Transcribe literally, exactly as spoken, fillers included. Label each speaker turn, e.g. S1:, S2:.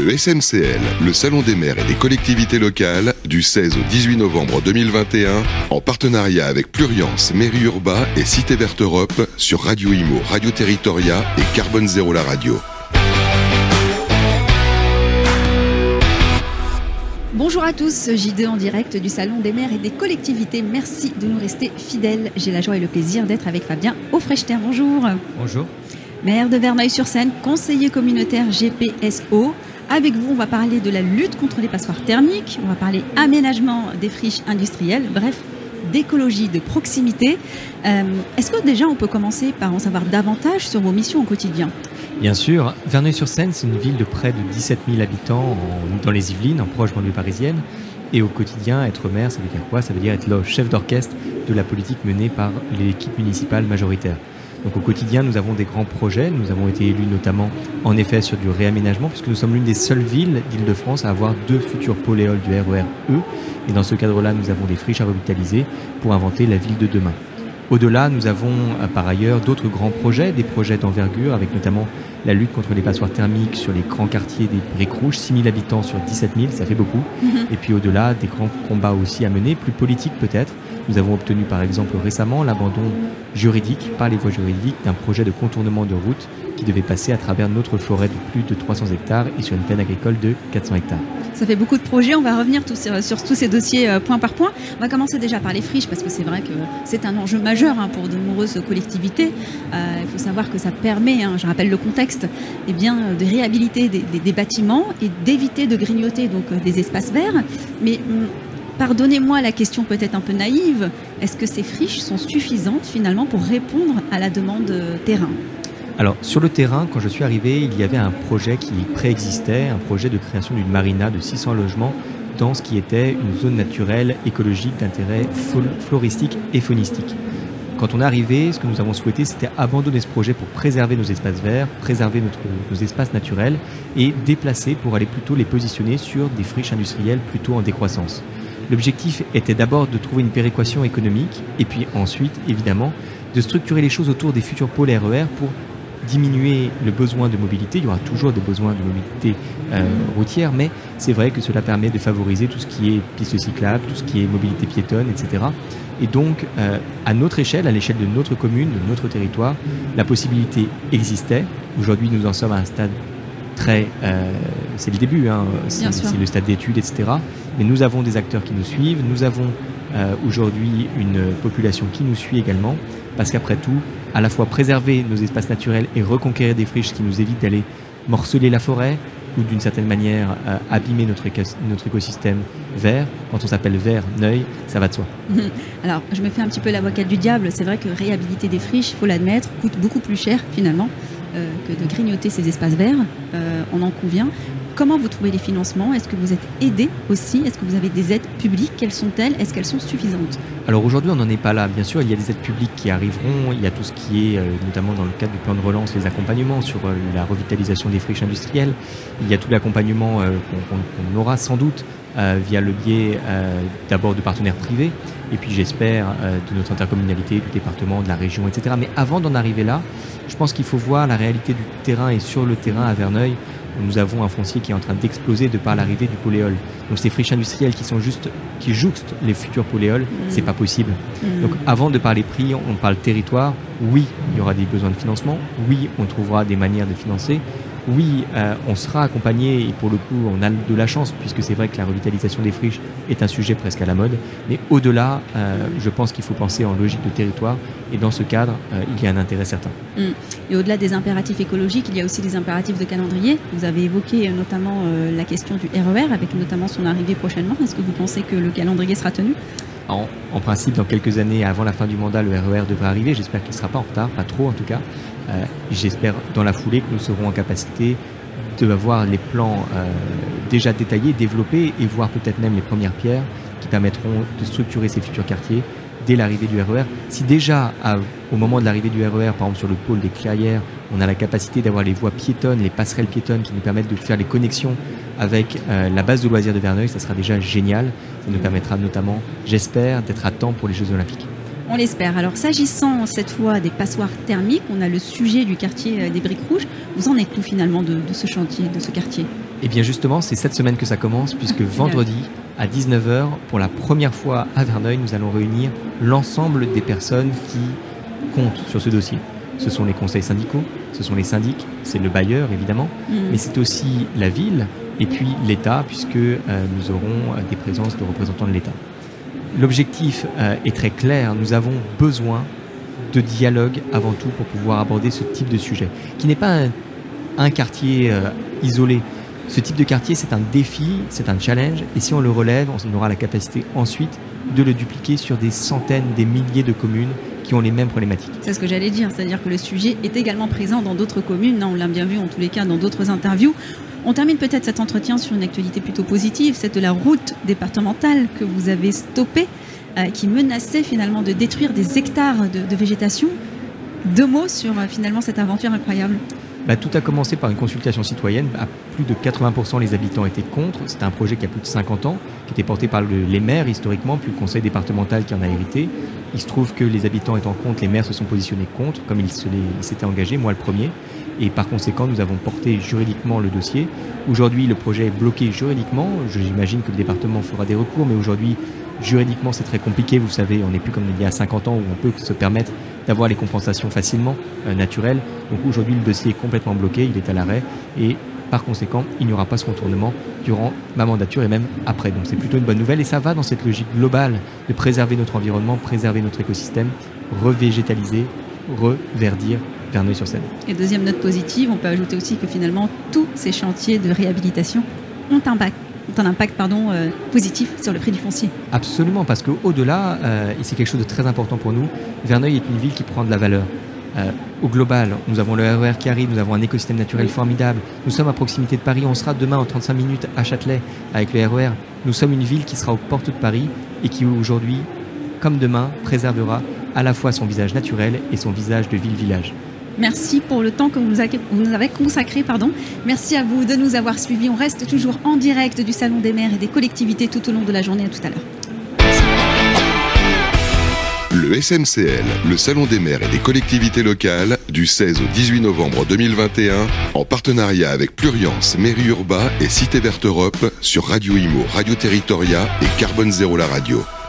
S1: Le S M C L, le Salon des maires et des collectivités locales, du seize au dix-huit novembre deux mille vingt et un, en partenariat avec Pluriance, Mairie Urba et Cité Verte Europe, sur Radio Imo, Radio Territoria et Carbone Zéro la radio.
S2: Bonjour à tous, J deux en direct du Salon des maires et des collectivités. Merci de nous rester fidèles. J'ai la joie et le plaisir d'être avec Fabien Aufrechter. Bonjour.
S3: Bonjour.
S2: Maire de Verneuil-sur-Seine, conseiller communautaire G P S O. Avec vous, on va parler de la lutte contre les passoires thermiques, on va parler aménagement des friches industrielles, bref, d'écologie de proximité. Euh, est-ce que déjà on peut commencer par en savoir davantage sur vos missions au quotidien ?
S3: Bien sûr, Verneuil-sur-Seine, c'est une ville de près de dix-sept mille habitants en, dans les Yvelines, en proche banlieue parisienne. Et au quotidien, être maire, ça veut dire quoi ? Ça veut dire être le chef d'orchestre de la politique menée par l'équipe municipale majoritaire. Donc au quotidien, nous avons des grands projets. Nous avons été élus notamment, en effet, sur du réaménagement, puisque nous sommes l'une des seules villes d'Île-de-France à avoir deux futurs pôles éoles du R E R E. Et dans ce cadre-là, nous avons des friches à revitaliser pour inventer la ville de demain. Au-delà, nous avons par ailleurs d'autres grands projets, des projets d'envergure, avec notamment la lutte contre les passoires thermiques sur les grands quartiers des Briques Rouges, six mille habitants sur dix-sept mille, ça fait beaucoup. Mmh. Et puis au-delà, des grands combats aussi à mener, plus politiques peut-être. Nous avons obtenu par exemple récemment l'abandon juridique, par les voies juridiques, d'un projet de contournement de route qui devait passer à travers notre forêt de plus de trois cents hectares et sur une plaine agricole de quatre cents hectares.
S2: Ça fait beaucoup de projets, on va revenir tous, sur tous ces dossiers euh, point par point. On va commencer déjà par les friches parce que c'est vrai que c'est un enjeu majeur hein, pour de nombreuses collectivités. Euh, il faut savoir que ça permet, hein, je rappelle le contexte, eh bien, de réhabiliter des, des, des bâtiments et d'éviter de grignoter donc, des espaces verts. Mais hum, pardonnez-moi la question peut-être un peu naïve, est-ce que ces friches sont suffisantes finalement pour répondre à la demande terrain ?
S3: Alors, sur le terrain, quand je suis arrivé, il y avait un projet qui préexistait, un projet de création d'une marina de six cents logements dans ce qui était une zone naturelle écologique d'intérêt floristique et faunistique. Quand on est arrivé, ce que nous avons souhaité, c'était abandonner ce projet pour préserver nos espaces verts, préserver notre, nos espaces naturels et déplacer pour aller plutôt les positionner sur des friches industrielles plutôt en décroissance. L'objectif était d'abord de trouver une péréquation économique et puis ensuite, évidemment, de structurer les choses autour des futurs pôles R E R pour diminuer le besoin de mobilité. Il y aura toujours des besoins de mobilité euh, routière, mais c'est vrai que cela permet de favoriser tout ce qui est pistes cyclables, tout ce qui est mobilité piétonne, et cetera. Et donc, euh, à notre échelle, à l'échelle de notre commune, de notre territoire, la possibilité existait. Aujourd'hui, nous en sommes à un stade très... Euh, c'est le début, hein, c'est, c'est le stade d'études, et cetera. Mais nous avons des acteurs qui nous suivent, nous avons euh, aujourd'hui une population qui nous suit également, parce qu'après tout, à la fois préserver nos espaces naturels et reconquérir des friches qui nous évitent d'aller morceler la forêt ou d'une certaine manière euh, abîmer notre, éco- notre écosystème vert. Quand on s'appelle Verneuil, ça va de soi.
S2: Alors, je me fais un petit peu l'avocate du diable. C'est vrai que réhabiliter des friches, il faut l'admettre, coûte beaucoup plus cher finalement euh, que de grignoter ces espaces verts. Euh, on en convient. Comment vous trouvez les financements ? Est-ce que vous êtes aidé aussi ? Est-ce que vous avez des aides publiques ? Quelles sont-elles ? Est-ce qu'elles sont suffisantes ?
S3: Alors aujourd'hui, on n'en est pas là. Bien sûr, il y a des aides publiques qui arriveront. Il y a tout ce qui est, euh, notamment dans le cadre du plan de relance, les accompagnements sur euh, la revitalisation des friches industrielles. Il y a tout l'accompagnement euh, qu'on, qu'on aura sans doute euh, via le biais euh, d'abord de partenaires privés et puis j'espère euh, de notre intercommunalité, du département, de la région, et cetera. Mais avant d'en arriver là, je pense qu'il faut voir la réalité du terrain et sur le terrain à Verneuil. Nous avons un foncier qui est en train d'exploser de par l'arrivée du pôle éole. Donc ces friches industrielles qui sont juste, qui jouxtent les futurs pôles éoles, mmh. c'est pas possible. Mmh. Donc avant de parler prix, on parle territoire. Oui, il y aura des besoins de financement. Oui, on trouvera des manières de financer. Oui, euh, on sera accompagné et pour le coup, on a de la chance puisque c'est vrai que la revitalisation des friches est un sujet presque à la mode. Mais au-delà, euh, je pense qu'il faut penser en logique de territoire et dans ce cadre, euh, il y a un intérêt certain.
S2: Mmh. Et au-delà des impératifs écologiques, il y a aussi des impératifs de calendrier. Vous avez évoqué notamment euh, la question du R E R avec notamment son arrivée prochainement. Est-ce que vous pensez que le calendrier sera tenu ?
S3: En, en principe, dans quelques années, avant la fin du mandat, le R E R devrait arriver. J'espère qu'il ne sera pas en retard, pas trop en tout cas. Euh, j'espère dans la foulée que nous serons en capacité d'avoir les plans euh, déjà détaillés, développés et voir peut-être même les premières pierres qui permettront de structurer ces futurs quartiers dès l'arrivée du R E R. Si déjà, à, au moment de l'arrivée du R E R, par exemple sur le pôle des Clairières, on a la capacité d'avoir les voies piétonnes, les passerelles piétonnes qui nous permettent de faire les connexions avec euh, la base de loisirs de Verneuil, ça sera déjà génial. Ça nous permettra notamment, j'espère, d'être à temps pour les Jeux Olympiques.
S2: On l'espère. Alors, s'agissant cette fois des passoires thermiques, on a le sujet du quartier des Briques Rouges. Vous en êtes où finalement de, de ce chantier, de ce quartier ?
S3: Eh bien justement, c'est cette semaine que ça commence, puisque vendredi, à dix-neuf heures, pour la première fois à Verneuil, nous allons réunir l'ensemble des personnes qui comptent sur ce dossier. Ce sont les conseils syndicaux, ce sont les syndics, c'est le bailleur évidemment, mmh. mais c'est aussi la ville et puis l'État, puisque euh, nous aurons des présences de représentants de l'État. L'objectif euh, est très clair, nous avons besoin de dialogue avant tout pour pouvoir aborder ce type de sujet, qui n'est pas un, un quartier euh, isolé. Ce type de quartier, c'est un défi, c'est un challenge, et si on le relève, on aura la capacité ensuite de le dupliquer sur des centaines, des milliers de communes qui ont les mêmes problématiques.
S2: C'est ce que j'allais dire, c'est-à-dire que le sujet est également présent dans d'autres communes, on l'a bien vu en tous les cas dans d'autres interviews. On termine peut-être cet entretien sur une actualité plutôt positive, c'est de la route départementale que vous avez stoppée, euh, qui menaçait finalement de détruire des hectares de, de végétation. Deux mots sur euh, finalement cette aventure incroyable.
S3: Bah, tout a commencé par une consultation citoyenne. À plus de quatre-vingts pour cent les habitants étaient contre. C'était un projet qui a plus de cinquante ans, qui était porté par le, les maires historiquement, puis le conseil départemental qui en a hérité. Il se trouve que les habitants étant contre, les maires se sont positionnés contre, comme ils, se les, ils s'étaient engagés, moi le premier. Et par conséquent, nous avons porté juridiquement le dossier. Aujourd'hui, le projet est bloqué juridiquement. J'imagine que le département fera des recours, mais aujourd'hui, juridiquement, c'est très compliqué. Vous savez, on n'est plus comme il y a cinquante ans où on peut se permettre d'avoir les compensations facilement euh, naturelles. Donc aujourd'hui, le dossier est complètement bloqué, il est à l'arrêt et par conséquent, il n'y aura pas ce contournement durant ma mandature et même après. Donc c'est plutôt une bonne nouvelle et ça va dans cette logique globale de préserver notre environnement, préserver notre écosystème, revégétaliser, reverdir Verneuil-sur-Seine.
S2: Et deuxième note positive, on peut ajouter aussi que finalement, tous ces chantiers de réhabilitation ont un impact. un impact pardon, euh, positif sur le prix du foncier.
S3: Absolument, parce qu'au-delà, euh, et c'est quelque chose de très important pour nous, Verneuil est une ville qui prend de la valeur. Euh, au global, nous avons le R E R qui arrive, nous avons un écosystème naturel formidable, nous sommes à proximité de Paris, on sera demain en trente-cinq minutes à Châtelet avec le R E R. Nous sommes une ville qui sera aux portes de Paris et qui aujourd'hui, comme demain, préservera à la fois son visage naturel et son visage de ville-village.
S2: Merci pour le temps que vous nous avez consacré. Pardon. Merci à vous de nous avoir suivis. On reste toujours en direct du Salon des maires et des collectivités tout au long de la journée. À tout à l'heure.
S1: Le S M C L, le Salon des maires et des collectivités locales, du seize au dix-huit novembre deux mille vingt et un, en partenariat avec Pluriance, Mairie Urbain et Cité Verte Europe sur Radio Imo, Radio Territoria et Carbone Zéro la radio.